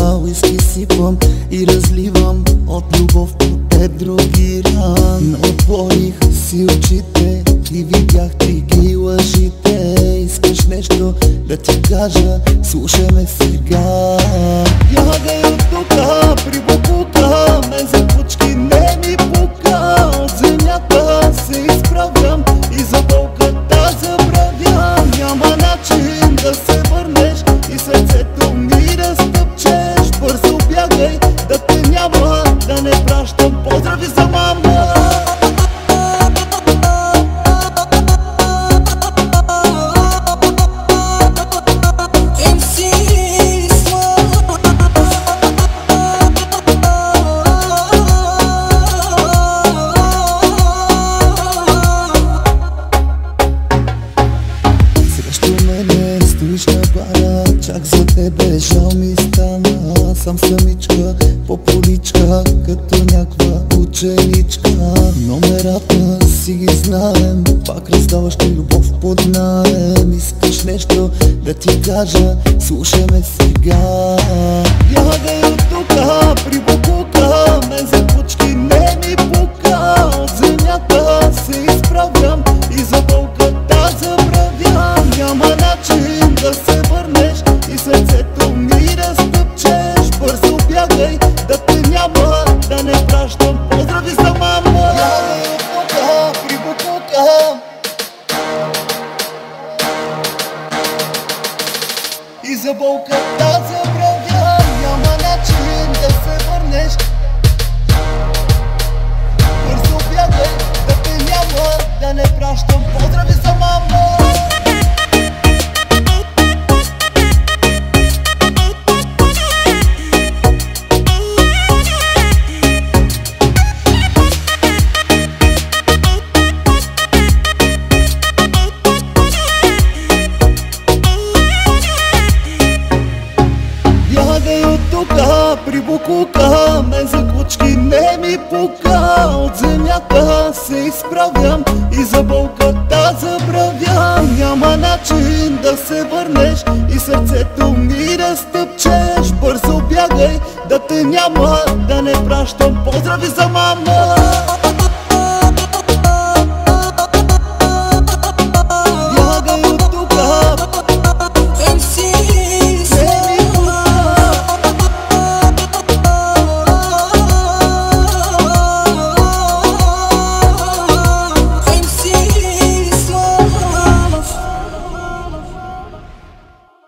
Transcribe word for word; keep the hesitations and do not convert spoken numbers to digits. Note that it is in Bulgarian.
уиски сипвам и разливам от любов по те другиран. Отворих си очите и видях ти ги лъжите. Искаш нещо да ти кажа, слушай ме сега. Бягай от тука, при букука, мен за кучки не ми пука. От земята се изправям и за болката забравям. Няма начин да се върнеш и сърцето ми разтъпчеш. Бързо бягай, да те няма, да не пращам поздрави за мама. Стоиш на бара, чак за тебе жал ми стана. Сам самичка по поличка, като някаква ученичка. Номерата си ги знаем, пак раздаваш ти любов под наем. Искаш нещо да ти кажа, слушай ме сега. Бягай от тука, при букука, мен за кучки не ми пука. От земята се изправям и за болката забравям. Няма начин да се върнеш и сърцето ми разтъпчеш. Бързо бягай, да те няма, да не пращам поздрави за мама. Бягай от тука, при букука, и за болката забравям. Няма начин да се върнеш. Бързо бягай, да те няма, да не пращам поздрави за мама. Бягай от тука, при букука, мен за кучки не ми пука. От земята се изправям и за болката забравям. Няма начин да се върнеш и сърцето ми разтъпчеш. Бързо бягай, да те няма, да не пращам поздрави за